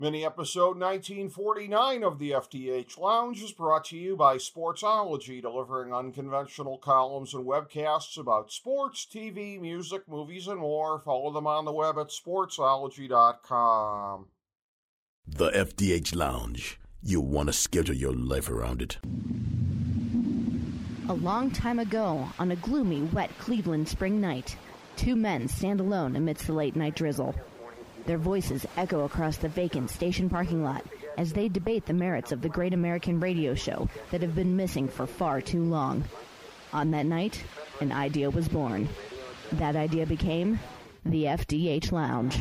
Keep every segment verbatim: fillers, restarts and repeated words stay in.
Mini episode nineteen forty-nine of the F D H Lounge is brought to you by Sportsology, delivering unconventional columns and webcasts about sports, T V, music, movies, and more. Follow them on the web at sportsology dot com. The F D H Lounge. You'll want to schedule your life around it. A long time ago, on a gloomy, wet Cleveland spring night, two men stand alone amidst the late-night drizzle. Their voices echo across the vacant station parking lot as they debate the merits of the great American radio show that have been missing for far too long. On that night, an idea was born. That idea became the F D H Lounge.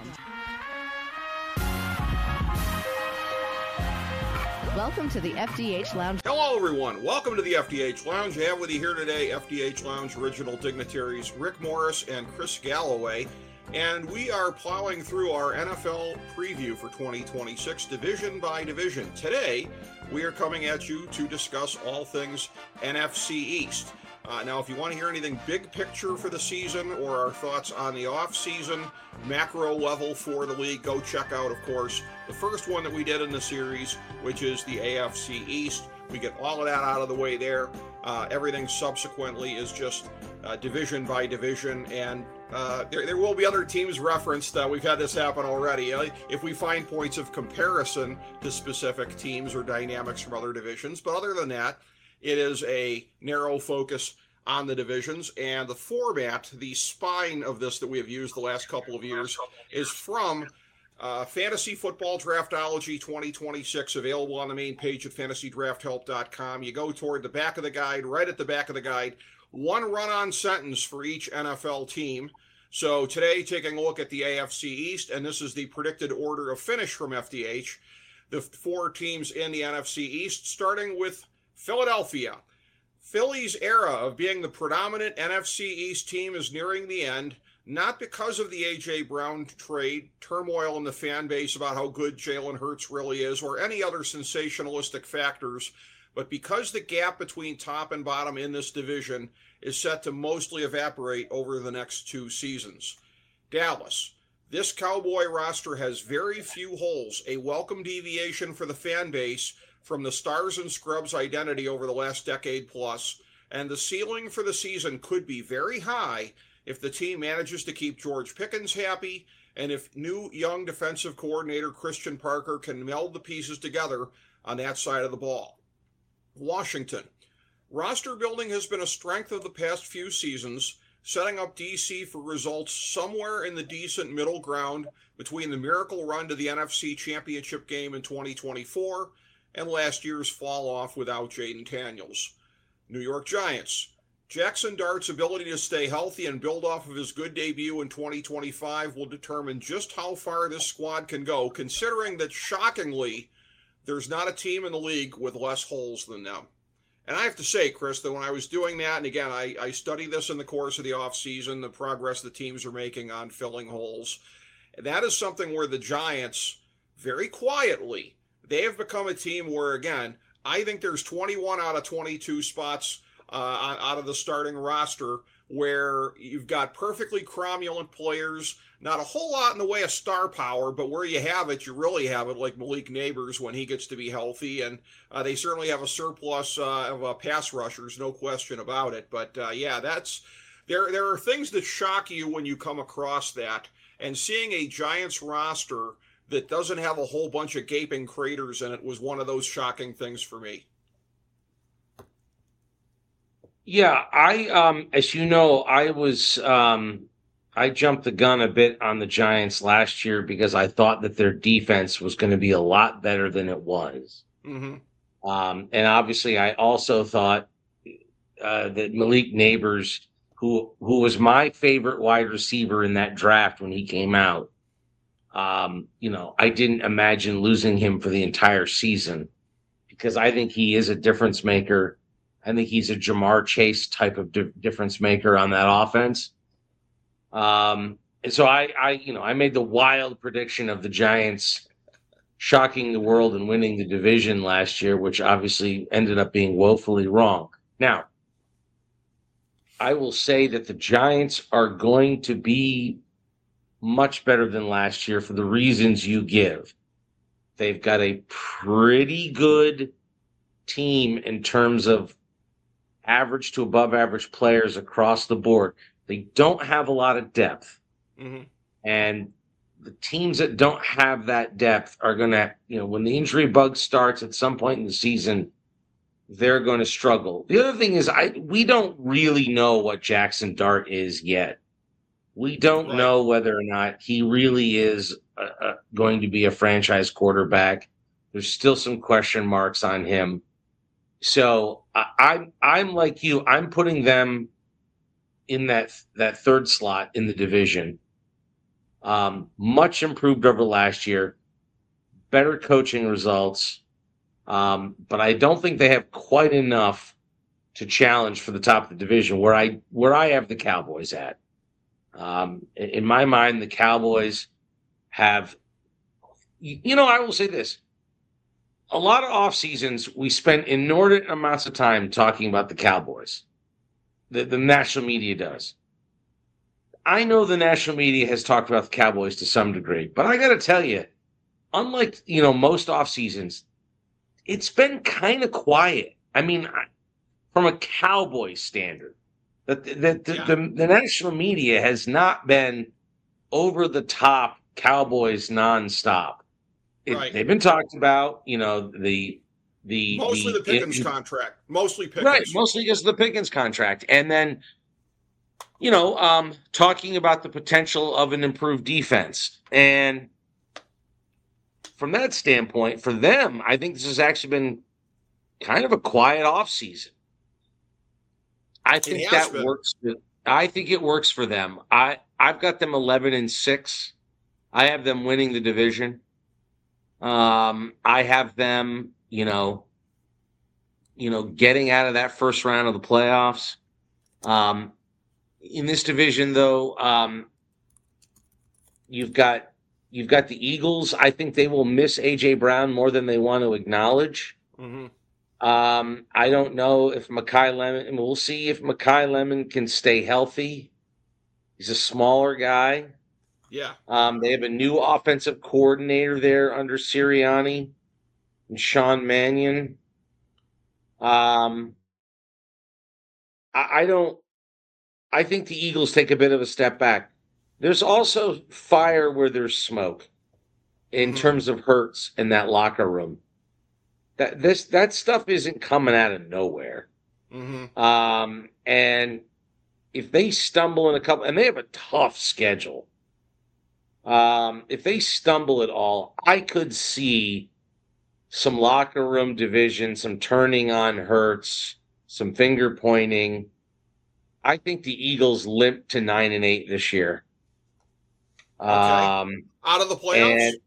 Welcome to the F D H Lounge. Hello, everyone. Welcome to the F D H Lounge. I have with you here today F D H Lounge original dignitaries Rick Morris and Chris Galloway. And we are plowing through our N F L preview for twenty twenty-six, division by division. Today, we are coming at you to discuss all things N F C East. Uh, now, if you want to hear anything big picture for the season or our thoughts on the off-season, macro level for the league, go check out, of course, the first one that we did in the series, which is the A F C East. We get all of that out of the way there. Uh, everything subsequently is just uh, division by division, and uh, there, there will be other teams referenced. Uh, we've had this happen already. Uh, if we find points of comparison to specific teams or dynamics from other divisions, but other than that, it is a narrow focus on the divisions, and the format, the spine of this that we have used the last couple of years, is from uh, Fantasy Football Draftology twenty twenty-six, available on the main page at fantasy draft help dot com. You go toward the back of the guide, right at the back of the guide, one run-on sentence for each N F L team. So today, taking a look at the A F C East, and this is the predicted order of finish from F D H. The four teams in the N F C East, starting with Philadelphia. Philly's era of being the predominant N F C East team is nearing the end, not because of the A J. Brown trade, turmoil in the fan base about how good Jalen Hurts really is, or any other sensationalistic factors, but because the gap between top and bottom in this division is set to mostly evaporate over the next two seasons. Dallas. This Cowboy roster has very few holes, a welcome deviation for the fan base from the Stars and Scrubs identity over the last decade plus, and the ceiling for the season could be very high if the team manages to keep George Pickens happy, and if new young defensive coordinator Christian Parker can meld the pieces together on that side of the ball. Washington. Roster building has been a strength of the past few seasons, setting up D C for results somewhere in the decent middle ground between the miracle run to the N F C Championship game in twenty twenty-four and last year's fall off without Jaden Daniels. New York Giants. Jackson Dart's ability to stay healthy and build off of his good debut in twenty twenty-five will determine just how far this squad can go, considering that, shockingly, there's not a team in the league with less holes than them. And I have to say, Chris, that when I was doing that, and again, I, I study this in the course of the offseason, the progress the teams are making on filling holes, that is something where the Giants, very quietly, they have become a team where, again, I think there's twenty-one out of twenty-two spots uh, out of the starting roster where you've got perfectly cromulent players, not a whole lot in the way of star power, but where you have it, you really have it, like Malik Neighbors when he gets to be healthy. And uh, they certainly have a surplus uh, of uh, pass rushers, no question about it. But, uh, yeah, that's there. There are things that shock you when you come across that. And seeing a Giants roster that doesn't have a whole bunch of gaping craters in it was one of those shocking things for me. Yeah, I, um, as you know, I was, um, I jumped the gun a bit on the Giants last year because I thought that their defense was going to be a lot better than it was. Mm-hmm. Um, and obviously, I also thought uh, that Malik Neighbors, who who was my favorite wide receiver in that draft when he came out, Um, you know, I didn't imagine losing him for the entire season because I think he is a difference maker. I think he's a Jamar Chase type of di- difference maker on that offense. Um, and so I, I, you know, I made the wild prediction of the Giants shocking the world and winning the division last year, which obviously ended up being woefully wrong. Now, I will say that the Giants are going to be much better than last year for the reasons you give. they've got a pretty good team in terms of average to above average players across the board. They don't have a lot of depth. Mm-hmm. And the teams that don't have that depth are going to, you know, when the injury bug starts at some point in the season, they're going to struggle. The other thing is, I we don't really know what Jackson Dart is yet. We don't Right. know whether or not he really is uh, uh, going to be a franchise quarterback. There's still some question marks on him. So I, I'm I'm like you. I'm putting them in that that third slot in the division. Um, much improved over last year. Better coaching results. Um, but I don't think they have quite enough to challenge for the top of the division where I where I have the Cowboys at. Um, in, in my mind, the Cowboys have, you, you know, I will say this. A lot of off seasons, we spend inordinate amounts of time talking about the Cowboys. The, the national media does. I know the national media has talked about the Cowboys to some degree, but I got to tell you, unlike, you know, most off seasons, it's been kind of quiet. I mean, from a Cowboys standard, the, the, the, Yeah. the, the national media has not been over the top Cowboys nonstop. It, Right. They've been talked about, you know, the the Mostly the, Pickens it- contract. Mostly Pickens. right, mostly because of the Pickens contract, and then, you know, um, talking about the potential of an improved defense, and from that standpoint, for them, I think this has actually been kind of a quiet off season. I think has that been. works. For, I think it works for them. I I've got them eleven and six. I have them winning the division. Um, I have them, you know, you know, getting out of that first round of the playoffs. Um, in this division, though, um, you've got you've got the Eagles. I think they will miss A J Brown more than they want to acknowledge. Mm-hmm. Um, I don't know if Mekhi Lemon, and we'll see if Mekhi Lemon can stay healthy. He's a smaller guy. Yeah. Um, they have a new offensive coordinator there under Sirianni and Sean Mannion. Um, I, I don't. I think the Eagles take a bit of a step back. There's also fire where there's smoke, in Mhm. terms of Hurts in that locker room. That this that stuff isn't coming out of nowhere. Mm-hmm. Um, and if they stumble in a couple, and they have a tough schedule. Um, if they stumble at all, I could see some locker room division, some turning on Hurts, some finger pointing. I think the Eagles limp to nine and eight this year. Um, Out of the playoffs? and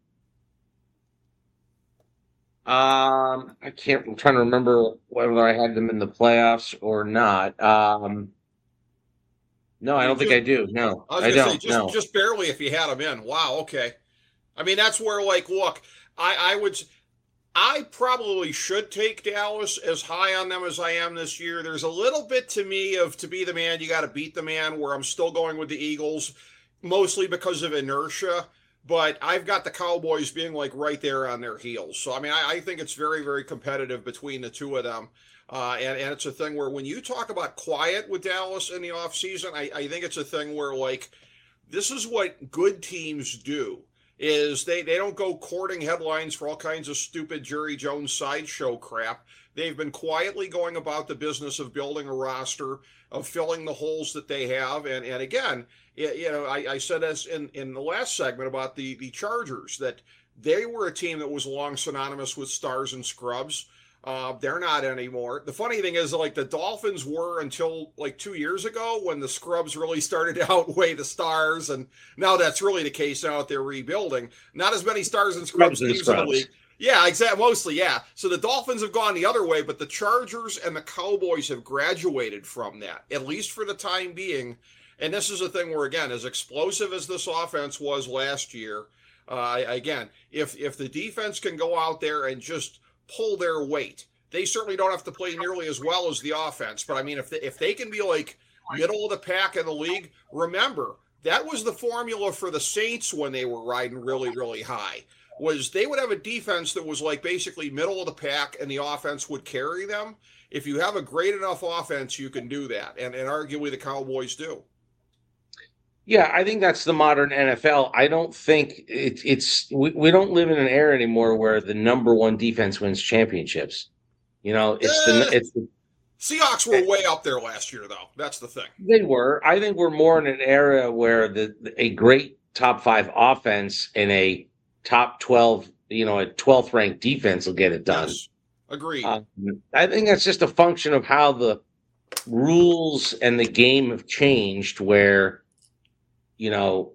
um, I can't. I'm trying to remember whether I had them in the playoffs or not. Um, no, I don't think I do. No, I was I going to say, don't. just, No. just barely if you had them in. Wow, okay. I mean, that's where, like, look, I, I would, I probably should take Dallas as high on them as I am this year. There's a little bit to me of to be the man, you got to beat the man, where I'm still going with the Eagles, mostly because of inertia. But I've got the Cowboys being, like, right there on their heels. So, I mean, I, I think it's very, very competitive between the two of them. Uh, and, and it's a thing where when you talk about quiet with Dallas in the offseason, I, I think it's a thing where, like, this is what good teams do, is they, they don't go courting headlines for all kinds of stupid Jerry Jones sideshow crap. They've been quietly going about the business of building a roster, of filling the holes that they have. And, and again, you know, I, I said this in, in the last segment about the, the Chargers, that they were a team that was long synonymous with stars and scrubs. Uh, they're not anymore. The funny thing is, like, the Dolphins were until like two years ago, when the scrubs really started to outweigh the stars, and now that's really the case now that they're rebuilding. Not as many stars and scrubs Scrubs and teams in the scrubs. league. Yeah, exactly. Mostly, yeah. So the Dolphins have gone the other way, but the Chargers and the Cowboys have graduated from that, at least for the time being. And this is a thing where, again, as explosive as this offense was last year, uh, again, if if the defense can go out there and just pull their weight, they certainly don't have to play nearly as well as the offense. But I mean, if they, if they can be like middle of the pack in the league, remember that was the formula for the Saints when they were riding really, really high. was they would have a defense that was like basically middle of the pack, and the offense would carry them. If you have a great enough offense, you can do that, and, and arguably the Cowboys do. Yeah, I think that's the modern N F L. I don't think it, it's we, we don't live in an era anymore where the number one defense wins championships. You know, it's Eh, the it's the, Seahawks were way up there last year, though. That's the thing. they were. I think we're more in an era where the a great top five offense and a top twelve, you know, a twelfth ranked defense will get it done. Yes, agreed. Um, I think that's just a function of how the rules and the game have changed. Where, you know,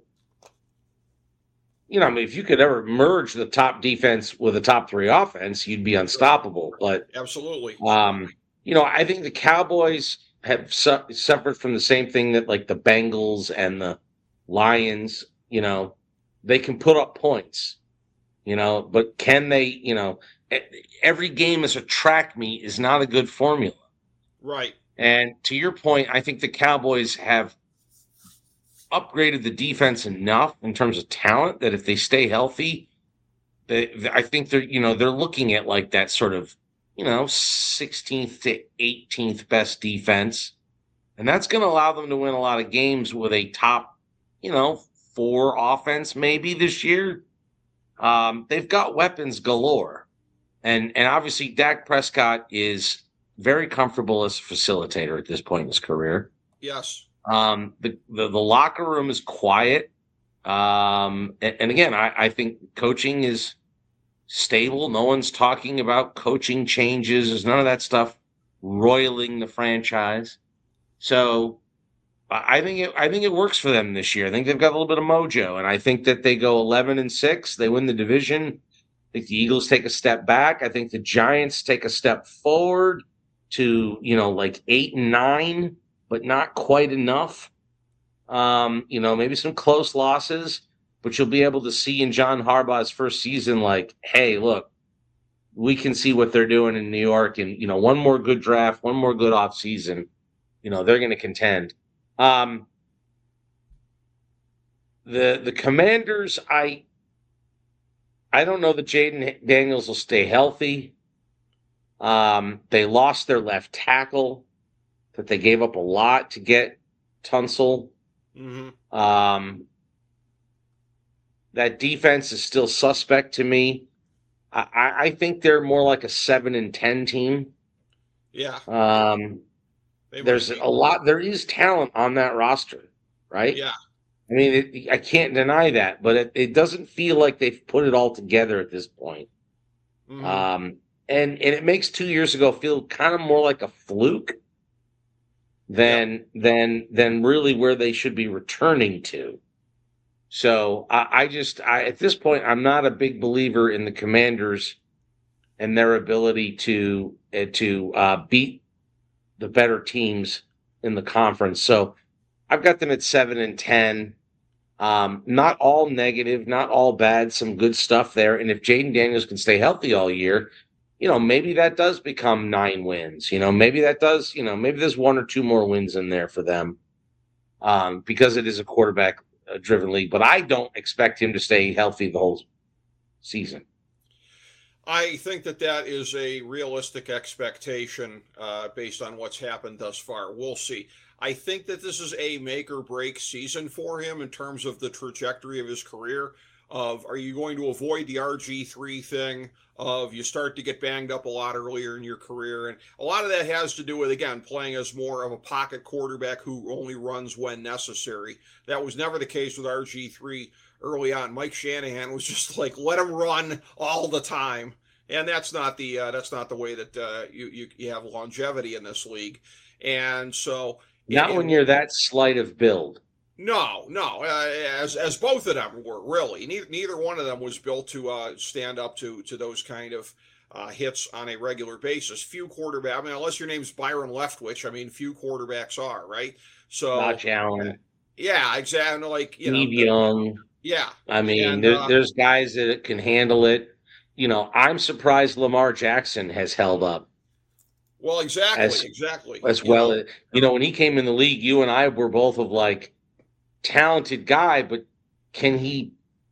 you know, I mean, if you could ever merge the top defense with a top three offense, you'd be unstoppable. But Absolutely. um, you know, I think the Cowboys have su- suffered from the same thing that like the Bengals and the Lions. You know, they can put up points. You know, but can they? You know, every game as a track meet is not a good formula. Right. And to your point, I think the Cowboys have upgraded the defense enough in terms of talent that if they stay healthy, they, I think they're, you know, they're looking at like that sort of, you know, sixteenth to eighteenth best defense. And that's going to allow them to win a lot of games with a top, you know, four offense maybe this year. Um, they've got weapons galore. And, and obviously Dak Prescott is very comfortable as a facilitator at this point in his career. Yes. Um, the, the, the locker room is quiet. Um, and, and again, I, I think coaching is stable. No one's talking about coaching changes. There's none of that stuff roiling the franchise. So I think it, I think it works for them this year. I think they've got a little bit of mojo, and I think that they go eleven and six. They win the division. I think the Eagles take a step back. I think the Giants take a step forward to, you know, like eight and nine, but not quite enough. Um, you know, maybe some close losses, but you'll be able to see in John Harbaugh's first season, like, hey, look, we can see what they're doing in New York, and, you know, one more good draft, one more good off season, you know, they're going to contend. Um, the the Commanders, I I don't know that Jaden Daniels will stay healthy. Um, they lost their left tackle, that they gave up a lot to get Tunsil. Mm-hmm. Um, that defense is still suspect to me. I, I think they're more like a seven and ten team. Yeah. Um, there's a lot. There is talent on that roster, right? Yeah. I mean, it, I can't deny that, but it, it doesn't feel like they've put it all together at this point. Mm-hmm. Um, and and it makes two years ago feel kind of more like a fluke than yeah. than than really where they should be returning to. So I, I just I, at this point I'm not a big believer in the Commanders and their ability to uh, to uh, beat the better teams in the conference. So I've got them at seven and ten. Um, not all negative, not all bad. Some good stuff there. And if Jaden Daniels can stay healthy all year, you know, maybe that does become nine wins. You know, maybe that does. You know, maybe there's one or two more wins in there for them um, because it is a quarterback-driven league. But I don't expect him to stay healthy the whole season. I think that that is a realistic expectation uh, based on what's happened thus far. We'll see. I think that this is a make or break season for him in terms of the trajectory of his career. Of are you going to avoid the R G three thing of you start to get banged up a lot earlier in your career? And a lot of that has to do with, again, playing as more of a pocket quarterback who only runs when necessary. That was never the case with R G three early on. Mike Shanahan was just like, let him run all the time. And that's not the uh, that's not the way that uh, you, you you have longevity in this league. And so not and, when you're that slight of build. No, no. Uh, as as both of them were really. Neither, neither one of them was built to uh, stand up to to those kind of uh, hits on a regular basis. Few quarterbacks. I mean, unless your name's Byron Leftwich, I mean, few quarterbacks are, right? So Josh Allen. Yeah, exactly. Like you Steve know, Young. Yeah. I mean, and, there, uh, there's guys that can handle it. You know, I'm surprised Lamar Jackson has held up. Well, exactly, as, exactly. As you well, know. you know, when he came in the league, you and I were both of like talented guy, but can he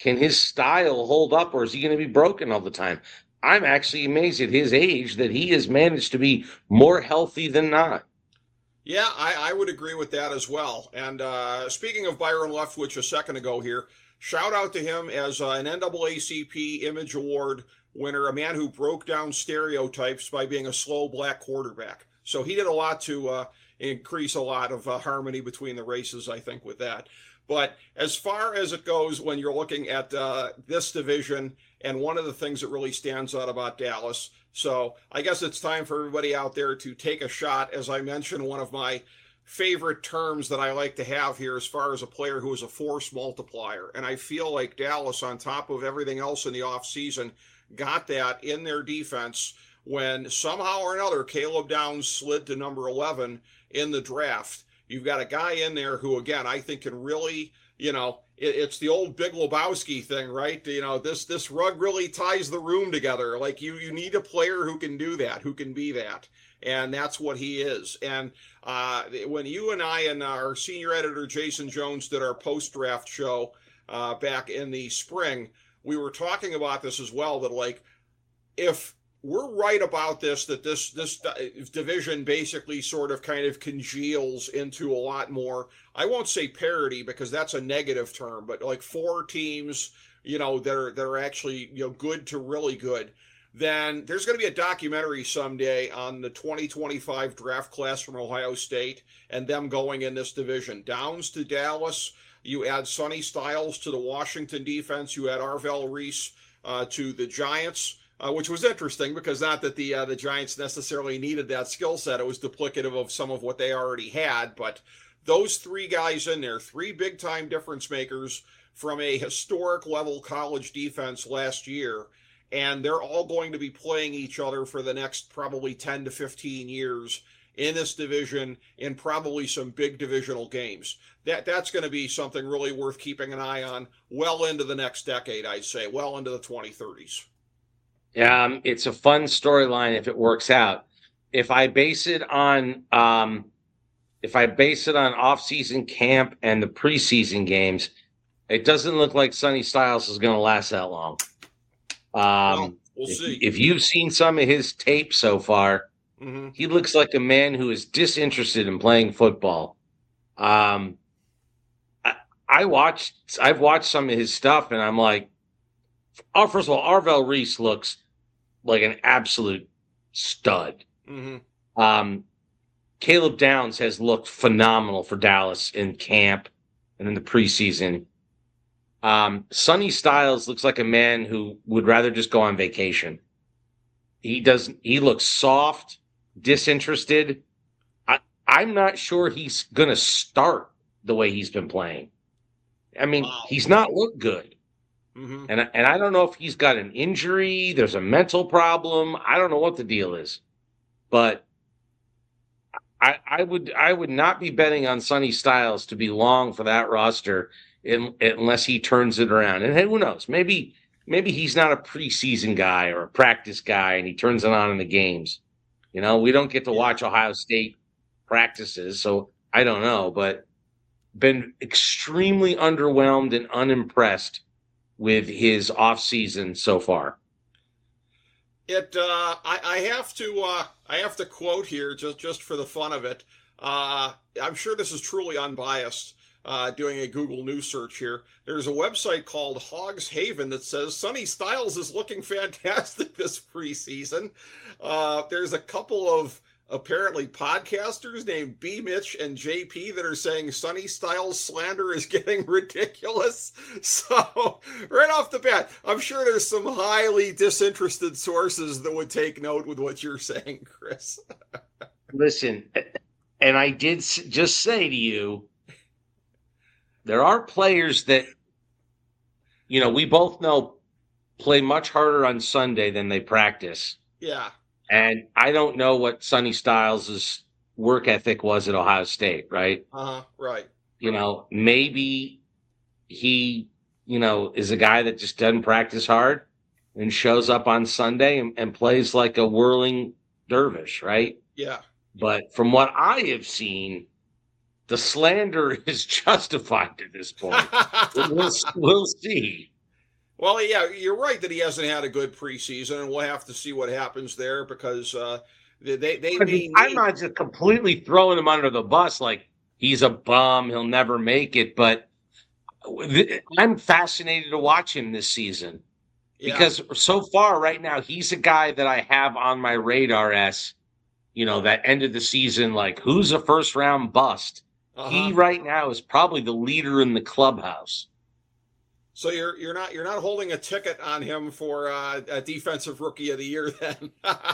can his style hold up, or is he going to be broken all the time? I'm actually amazed at his age that he has managed to be more healthy than not. Yeah, I, I would agree with that as well. And uh, speaking of Byron Leftwich a second ago here, shout out to him as uh, an N double A C P Image Award winner, a man who broke down stereotypes by being a slow black quarterback. So he did a lot to uh, increase a lot of uh, harmony between the races, I think, with that. But as far as it goes, when you're looking at uh, this division, and one of the things that really stands out about Dallas, so I guess it's time for everybody out there to take a shot. As I mentioned, one of my favorite terms that I like to have here as far as a player who is a force multiplier. And I feel like Dallas, on top of everything else in the offseason, got that in their defense when somehow or another Caleb Downs slid to number eleven in the draft. You've got a guy in there who, again, I think can really, you know, it, it's the old Big Lebowski thing, right? You know, this this rug really ties the room together. Like you, you need a player who can do that, who can be that. And that's what he is. And uh, when you and I and our senior editor, Jason Jones, did our post-draft show uh, back in the spring, we were talking about this as well, that like, if we're right about this, that this this division basically sort of kind of congeals into a lot more, I won't say parity because that's a negative term, but like four teams, you know, that are, that are actually, you know, good to really good, then there's going to be a documentary someday on the twenty twenty-five draft class from Ohio State and them going in this division. Downs to Dallas, you add Sonny Styles to the Washington defense, you add Arvell Reese uh, to the Giants, Uh, which was interesting because not that the uh, the Giants necessarily needed that skill set. It was duplicative of some of what they already had. But those three guys in there, three big-time difference makers from a historic level college defense last year, and they're all going to be playing each other for the next probably ten to fifteen years in this division in probably some big divisional games. That That's going to be something really worth keeping an eye on well into the next decade, I'd say, well into the twenty thirties. Um, it's a fun storyline if it works out. If I base it on, um, if I base it on off-season camp and the preseason games, it doesn't look like Sonny Styles is going to last that long. Um, well, we'll if, see. If you've seen some of his tape so far, mm-hmm. he looks like a man who is disinterested in playing football. Um, I, I watched, I've watched some of his stuff, and I'm like, oh, first of all, Arvell Reese looks like an absolute stud. Mm-hmm. Um, Caleb Downs has looked phenomenal for Dallas in camp and in the preseason. Um, Sonny Styles looks like a man who would rather just go on vacation. He does. He looks soft, disinterested. I, I'm not sure he's going to start the way he's been playing. I mean, wow. He's not looked good. Mm-hmm. And, and I don't know if he's got an injury, there's a mental problem. I don't know what the deal is. But I, I would I would not be betting on Sonny Styles to be long for that roster in, unless he turns it around. And hey, who knows? Maybe maybe he's not a preseason guy or a practice guy and he turns it on in the games. You know, we don't get to watch Ohio State practices, so I don't know. But been extremely underwhelmed and unimpressed with his offseason so far. It, uh, I, I have to, uh, I have to quote here just, just for the fun of it. Uh, I'm sure this is truly unbiased. Uh, doing a Google News search here, there's a website called Hogs Haven that says Sonny Styles is looking fantastic this preseason. Uh, there's a couple of apparently podcasters named B. Mitch and J P that are saying Sonny Styles slander is getting ridiculous. So right off the bat, I'm sure there's some highly disinterested sources that would take note with what you're saying, Chris. Listen, and I did just say to you, there are players that, you know, we both know play much harder on Sunday than they practice. Yeah. And I don't know what Sonny Styles' work ethic was at Ohio State, right? Uh-huh, right. You know, maybe he, you know, is a guy that just doesn't practice hard and shows up on Sunday and, and plays like a whirling dervish, right? Yeah. But from what I have seen, the slander is justified at this point. we'll, we'll see. Well, yeah, you're right that he hasn't had a good preseason, and we'll have to see what happens there because uh, they they, they I may mean, I'm need. not just completely throwing him under the bus like he's a bum, he'll never make it, but I'm fascinated to watch him this season Yeah. because so far right now he's a guy that I have on my radar as, you know, that end of the season, like who's a first round bust. Uh-huh. He right now is probably the leader in the clubhouse. So you're you're not you're not holding a ticket on him for uh, a defensive rookie of the year then.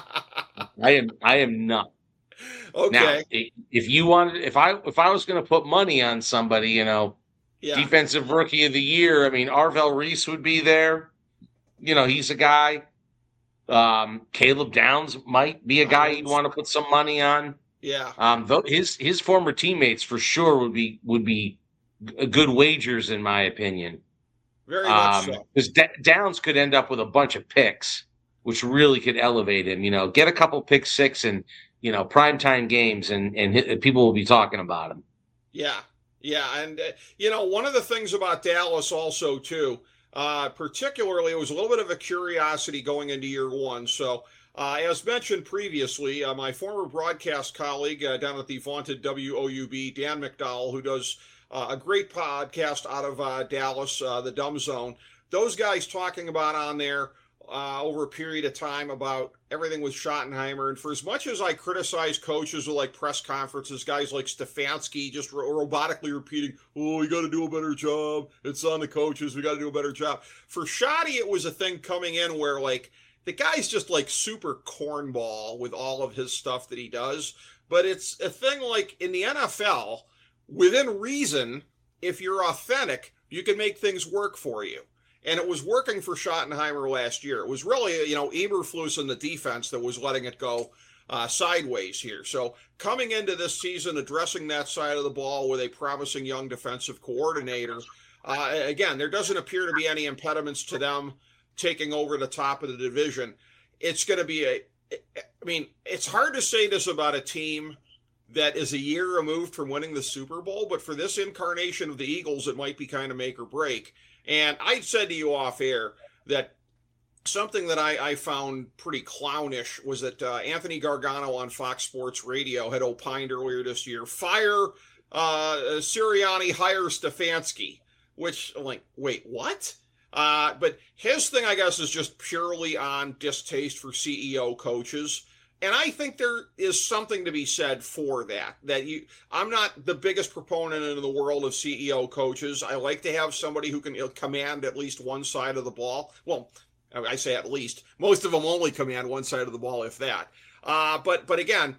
I am I am not. Okay. Now, if you wanted, if I if I was going to put money on somebody, you know, Yeah. defensive rookie of the year, I mean, Arvell Reese would be there. You know, he's a guy. Um, Caleb Downs might be a guy you'd want to put some money on. Yeah. Um, though his his former teammates for sure would be would be good wagers in my opinion. Very much um, so. Because D- Downs could end up with a bunch of picks, which really could elevate him. You know, get a couple pick six and you know primetime games, and and hit, people will be talking about him. Yeah, yeah, and uh, you know one of the things about Dallas also too, uh, particularly it was a little bit of a curiosity going into year one. So uh, as mentioned previously, uh, my former broadcast colleague uh, down at the vaunted W O U B, Dan McDowell, who does Uh, a great podcast out of uh, Dallas, uh, the Dumb Zone. Those guys talking about on there uh, over a period of time about everything with Schottenheimer. And for as much as I criticize coaches who like press conferences, guys like Stefanski just ro- robotically repeating, oh, we got to do a better job. It's on the coaches. We got to do a better job. For Schotty, it was a thing coming in where like the guy's just like super cornball with all of his stuff that he does. But it's a thing like in the N F L, within reason, if you're authentic, you can make things work for you. And it was working for Schottenheimer last year. It was really, you know, Eberflus in the defense that was letting it go uh, sideways here. So coming into this season, addressing that side of the ball with a promising young defensive coordinator, uh, again, there doesn't appear to be any impediments to them taking over the top of the division. It's going to be a, I mean, it's hard to say this about a team that is a year removed from winning the Super Bowl, but for this incarnation of the Eagles, it might be kind of make or break. And I said to you off air that something that I, I found pretty clownish was that uh, Anthony Gargano on Fox Sports Radio had opined earlier this year, fire uh, Sirianni, hire Stefanski, which I'm like, wait, what? Uh, but his thing, I guess, is just purely on distaste for C E O coaches. And I think there is something to be said for that, that you, I'm not the biggest proponent in the world of C E O coaches. I like to have somebody who can command at least one side of the ball. Well, I say at least. Most of them only command one side of the ball, if that. Uh, but, but again,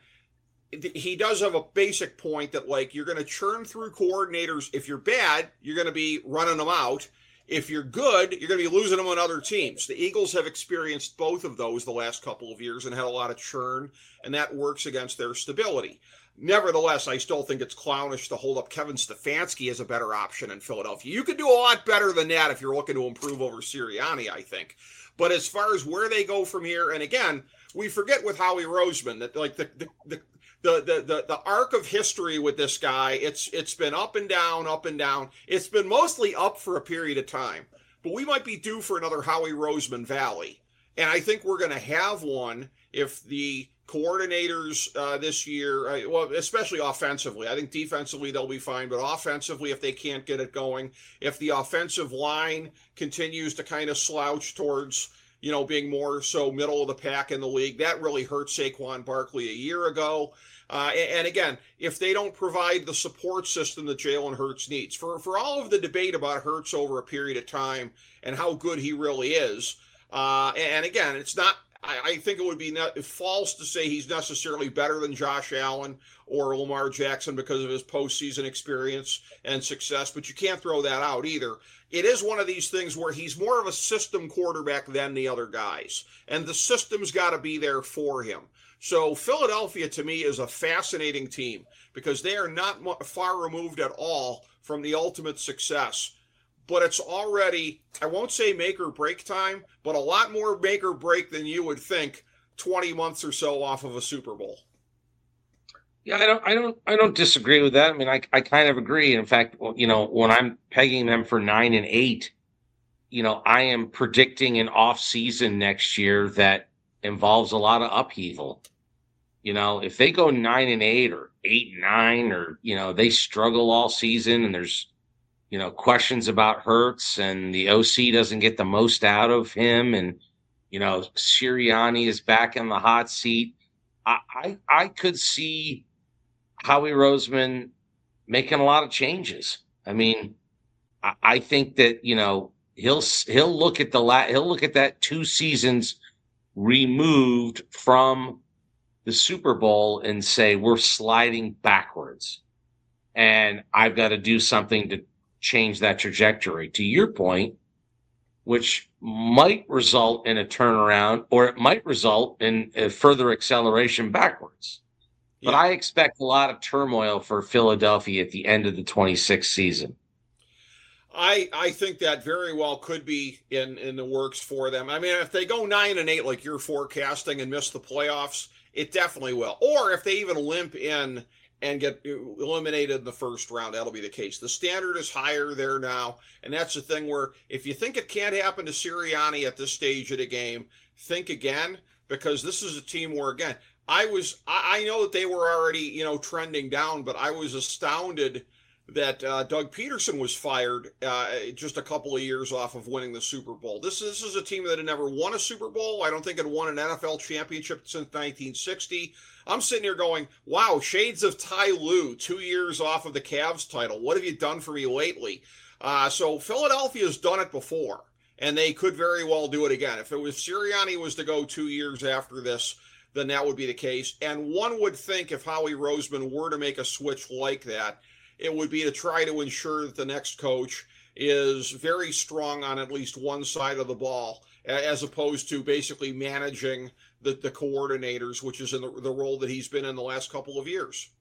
he does have a basic point that, like, you're going to churn through coordinators. If you're bad, you're going to be running them out. If you're good, you're going to be losing them on other teams. The Eagles have experienced both of those the last couple of years and had a lot of churn, and that works against their stability. Nevertheless, I still think it's clownish to hold up Kevin Stefanski as a better option in Philadelphia. You could do a lot better than that if you're looking to improve over Sirianni, I think. But as far as where they go from here, and again, we forget with Howie Roseman that like the the the The, the the the arc of history with this guy, it's it's been up and down, up and down. It's been mostly up for a period of time, but we might be due for another Howie Roseman Valley, and I think we're going to have one if the coordinators uh, this year, uh, well, especially offensively. I think defensively they'll be fine, but offensively, if they can't get it going, if the offensive line continues to kind of slouch towards, you know, being more so middle of the pack in the league, that really hurt Saquon Barkley a year ago. Uh, and again, if they don't provide the support system that Jalen Hurts needs, for, for all of the debate about Hurts over a period of time and how good he really is, uh, and again, it's not, I, I think it would be not, false to say he's necessarily better than Josh Allen or Lamar Jackson because of his postseason experience and success, but you can't throw that out either. It is one of these things where he's more of a system quarterback than the other guys, and the system's got to be there for him. So Philadelphia, to me, is a fascinating team because they are not far removed at all from the ultimate success. But it's already, I won't say make or break time, but a lot more make or break than you would think twenty months or so off of a Super Bowl. Yeah, I don't, I don't, I don't disagree with that. I mean, I, I kind of agree. In fact, you know, when I'm pegging them for nine and eight, you know, I am predicting an off season next year that involves a lot of upheaval. You know, if they go nine and eight or eight and nine, or, you know, they struggle all season and there's, you know, questions about Hurts and the O C doesn't get the most out of him, and, you know, Sirianni is back in the hot seat, I, I, I could see Howie Roseman making a lot of changes. I mean, I, I think that, you know, he'll he'll look at the la- he'll look at that two seasons removed from the Super Bowl and say, we're sliding backwards, and I've got to do something to change that trajectory. To your point, which might result in a turnaround, or it might result in a further acceleration backwards. But Yeah. I expect a lot of turmoil for Philadelphia at the end of the twenty-sixth season. I I think that very well could be in in the works for them. I mean, if they go nine and eight like you're forecasting and miss the playoffs, it definitely will. Or if they even limp in and get eliminated in the first round, that'll be the case. The standard is higher there now, and that's the thing where if you think it can't happen to Sirianni at this stage of the game, think again, because this is a team where, again, I was I, I know that they were already, you know, trending down, but I was astounded that uh, Doug Peterson was fired uh, just a couple of years off of winning the Super Bowl. This, this is a team that had never won a Super Bowl. I don't think had won an N F L championship since nineteen sixty. I'm sitting here going, wow, shades of Ty Lue, two years off of the Cavs title. What have you done for me lately? Uh, so Philadelphia's done it before, and they could very well do it again. If it was Sirianni was to go two years after this, then that would be the case. And one would think if Howie Roseman were to make a switch like that, it would be to try to ensure that the next coach is very strong on at least one side of the ball, as opposed to basically managing the, the coordinators, which is in the, the role that he's been in the last couple of years.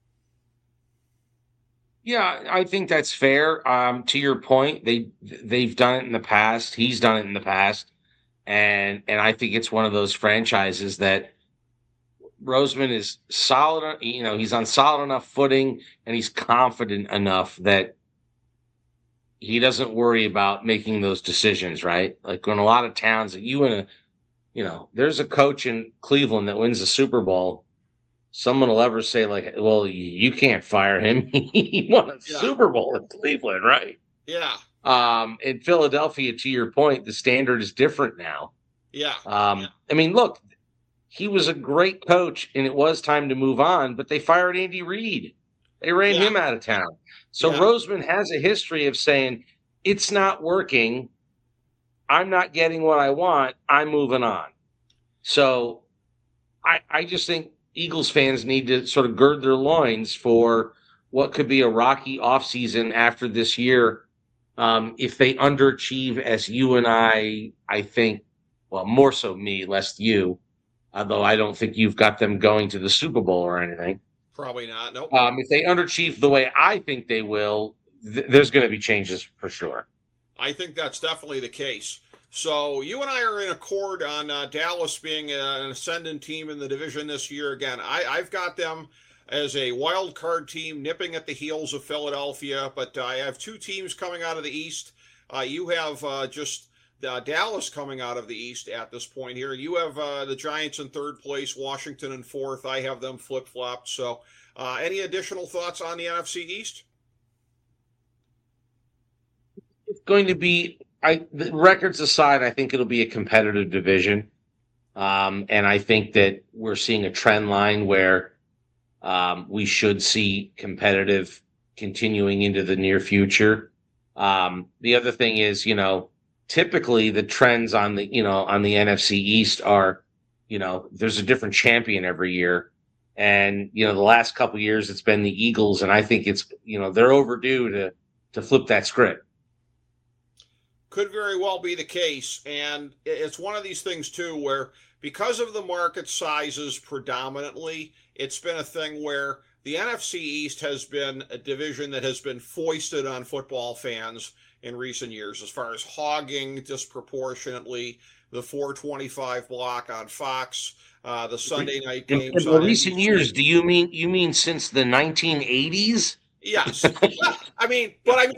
Yeah, I think that's fair. Um, to your point, they they've done it in the past. He's done it in the past, and and I think it's one of those franchises that Roseman is solid. You know, he's on solid enough footing, and he's confident enough that he doesn't worry about making those decisions. Right, like in a lot of towns that you in a, you know, there's a coach in Cleveland that wins the Super Bowl. Someone will ever say, like, well, you can't fire him. He won a Yeah. Super Bowl in Cleveland, right? Yeah, Um, in Philadelphia, to your point, the standard is different now. yeah, Um, yeah. I mean, look, he was a great coach, and it was time to move on, but they fired Andy Reid. They ran Yeah. him out of town. So Yeah. Roseman has a history of saying, it's not working. I'm not getting what I want. I'm moving on. So I, I just think Eagles fans need to sort of gird their loins for what could be a rocky offseason after this year. Um, if they underachieve, as you and I, I think, well, more so me, less you, although I don't think you've got them going to the Super Bowl or anything. Probably not. Nope. Um, if they underachieve the way I think they will, th- there's going to be changes for sure. I think that's definitely the case. So you and I are in accord on uh, Dallas being an ascendant team in the division this year. Again, I, I've got them as a wild card team nipping at the heels of Philadelphia, but uh, I have two teams coming out of the East. Uh, you have uh, just uh, Dallas coming out of the East at this point here. You have uh, the Giants in third place, Washington in fourth. I have them flip-flopped. So uh, any additional thoughts on the N F C East? It's going to be, I the records aside, I think it'll be a competitive division. Um, and I think that we're seeing a trend line where um, we should see competitive continuing into the near future. Um, the other thing is, you know, typically the trends on the, you know, on the N F C East are, you know, there's a different champion every year. And, you know, the last couple of years it's been the Eagles, and I think it's, you know, they're overdue to to flip that script. Could very well be the case. And it's one of these things, too, where because of the market sizes predominantly, it's been a thing where the N F C East has been a division that has been foisted on football fans in recent years, as far as hogging disproportionately the four twenty-five block on Fox, uh, the Sunday night In, games. in the on recent N B C. years, do you mean you mean since the nineteen eighties? Yes. I mean, but I mean,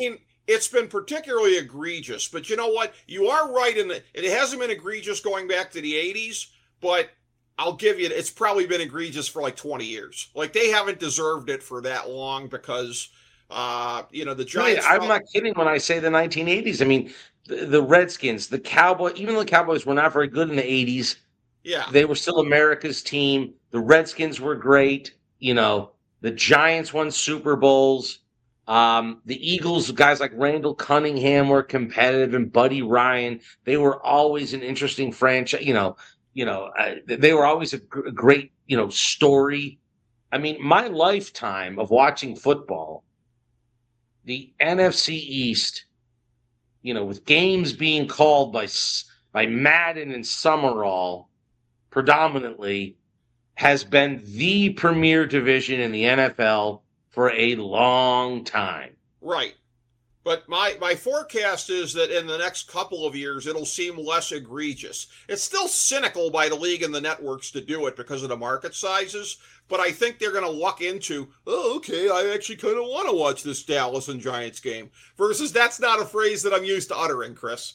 it's been particularly egregious. But you know what? You are right in that it hasn't been egregious going back to the eighties, but I'll give you, it's probably been egregious for like twenty years. Like they haven't deserved it for that long because, uh, you know, the Giants. Right, I'm not kidding when I say the nineteen eighties. I mean, the, the Redskins, the Cowboys, even though the Cowboys were not very good in the eighties, yeah, they were still America's team. The Redskins were great. You know, the Giants won Super Bowls. Um, the Eagles, guys like Randall Cunningham were competitive, and Buddy Ryan. They were always an interesting franchise. You know, you know, uh, they were always a, gr- a great, you know, story. I mean, my lifetime of watching football, the N F C East, you know, with games being called by by Madden and Summerall predominantly, has been the premier division in the N F L for a long time. Right. But my, my forecast is that in the next couple of years, it'll seem less egregious. It's still cynical by the league and the networks to do it because of the market sizes, but I think they're going to luck into, oh, okay, I actually kind of want to watch this Dallas and Giants game, versus that's not a phrase that I'm used to uttering, Chris.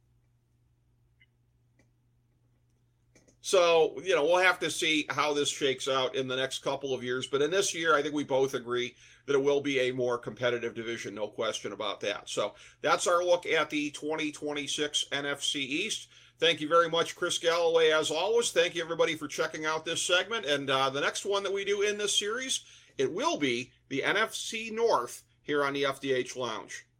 So, you know, we'll have to see how this shakes out in the next couple of years. But in this year, I think we both agree that it will be a more competitive division, no question about that. So that's our look at the twenty twenty-six N F C East. Thank you very much, Chris Galloway, as always. Thank you, everybody, for checking out this segment. And uh, the next one that we do in this series, it will be the N F C North here on the F D H Lounge.